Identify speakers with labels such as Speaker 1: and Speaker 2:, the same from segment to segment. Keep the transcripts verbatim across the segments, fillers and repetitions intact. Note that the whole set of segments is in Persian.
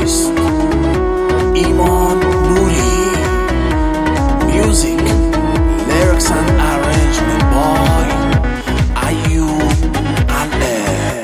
Speaker 1: آرتیست ایمان نوری. میوزیک لیریکس اند ارنجمنت بای ایوب عله.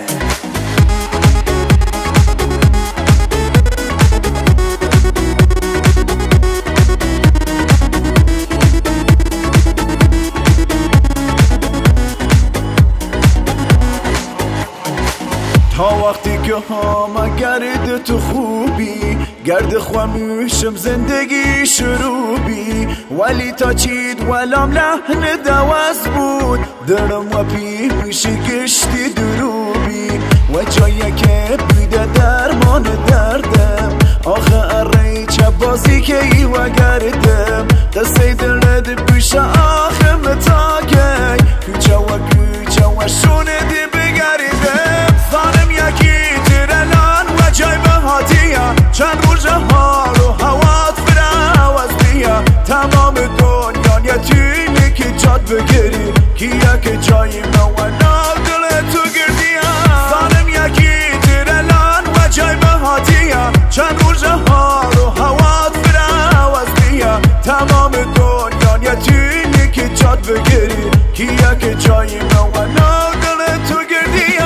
Speaker 2: تا وقتی که هم گرد تو خوبی گرد خوامیشم زندگی شروبی ولی تا چید ولام لحن دوست بود درم و پی میشه گشتی دروبی و جایی که بیده درمان دردم آخه اره چه بازی که ای و گردم قصه دلد پیش آخه متاگه کوچه و کوچه و شونه دی بگردم خانم یکی ترلان و جای بهاتیه چند روز حال و هوات فراوز بیا تمام دنیا یتیمی که جاد بگیری کیا که جای مولا دل تو گردیه خانم یکی ترلان و جای بهاتیه چند روز حال و هوات فراوز بیا تمام دنیا یتیمی که جاد بگیری کیا که جای مولا دل تو گردیه.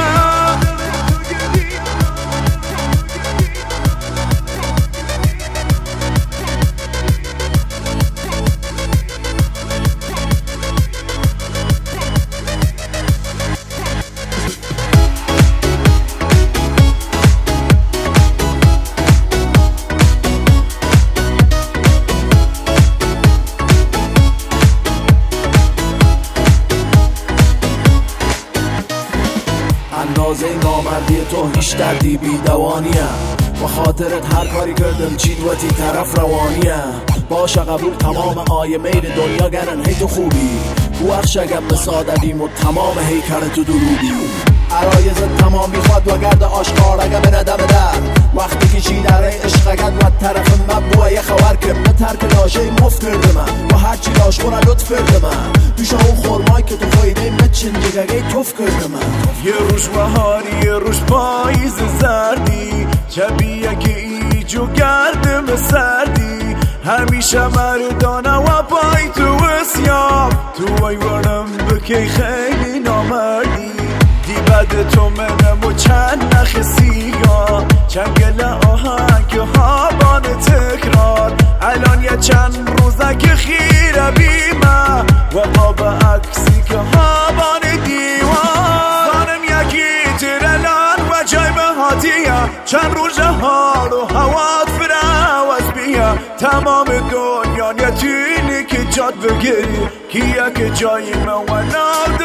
Speaker 1: اندازه نامردی تو هیچ دردی بی دوانیم با خاطرت هر کاری کردم چید و تی طرف روانیم باشه قبول تمام آیه میل دنیا گرن هی تو خوبی او اخشگم به ساددیم و تمام هیکر تو درودی عرایزت تمام بیخواد و گرد آشکار اگه بره دم در وقتی که چی داره عشق اگد و طرف مبوه یه خبر که به ترک لاشه مفت کرده من و هرچی لاش کنه لطف کرده من پیش اون خورمای که تو خواهیده مچن جگگه توف کرده من
Speaker 2: یه روز بهاری یه روز پاییز زردی شبیه که ایجو گردم سردی همیشه مردانه و پای تو اسیاب تو ایوانم بکی خیلی نامردی دی بد تو منم و چند نخ سیگار چنگل آهنگ هابان تکرار الان یه چند روزه که خیره بیمه و قاب عکسی که هابان دیوار خانم یکی ترلان و جای بهاتیه چند روزه حال و هوات فراوز بیا تمام دنیا یتینی که جاد بگیری کیه که جای مولا